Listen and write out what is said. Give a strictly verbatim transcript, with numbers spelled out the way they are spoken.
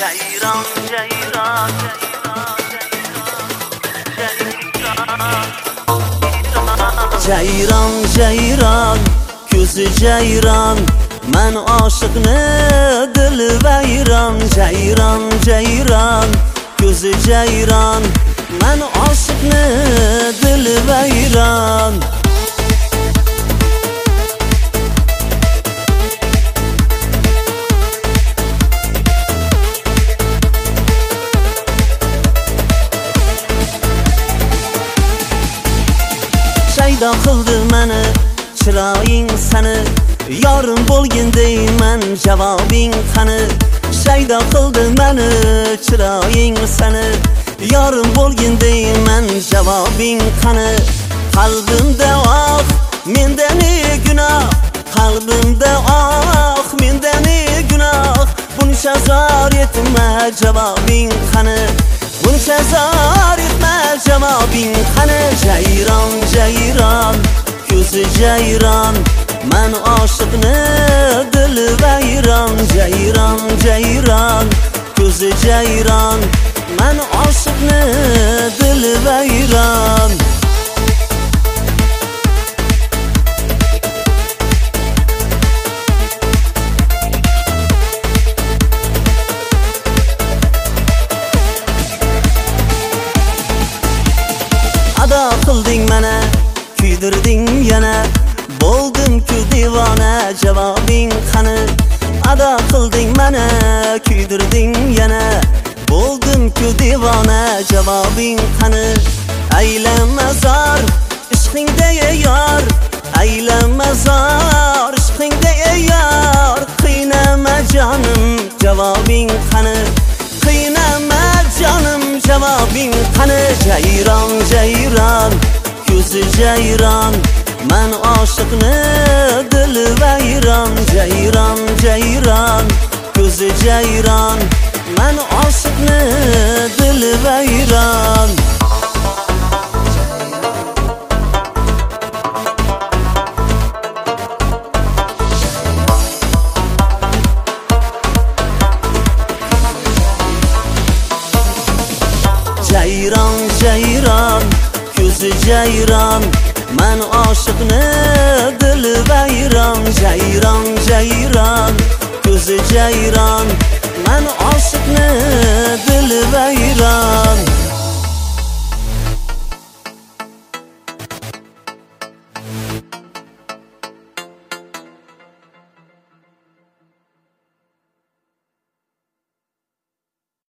Ceyran, ceyran, ceyran, ceyran, ko'zi ceyran, men aşıqni dil vayron. Ceyran, ceyran, ko'zi ceyran, men aşıqni dil vayron. Shaydo qildi meni chiroying sani, yorim bo'lgin deyman javobing qani. Shaydo qildi meni chiroying sani, yorim bo'lgin deyman javobing qani. Qalbimda oh menda ne gunoh, qalbimda oh menda ne gunoh. Buncha zor etma javobing qani, buncha zor etma javobing qani. Ceyran, ceyran, ko'zi ceyran, men aşıqni dil vayron. Ceyran, ceyran, ko'zi ceyran, men aşıqni dil vayron. Ado qilding mana, kuydirding yana, bo'ldim-ku divona javobing qani. Ado qilding mana, kuydirding yana, bo'ldim-ku divona javobing qani. Aylanma zor ishqingda yor, aylanma zor ishqingda yor. Qiynama jonim javobing qani, qiynama jonim javobing qani. Ceyran, ceyran, ko'zi ceyran, men aşıqni dil vayron. Ceyran, ceyran, ko'zi ceyran, men aşıqni dil vayron. Ceyran, ceyran, ko'zi ceyran, men aşıqni dil vayron. Ceyran, ceyran, ko'zi ceyran, men aşıqni dil vayron.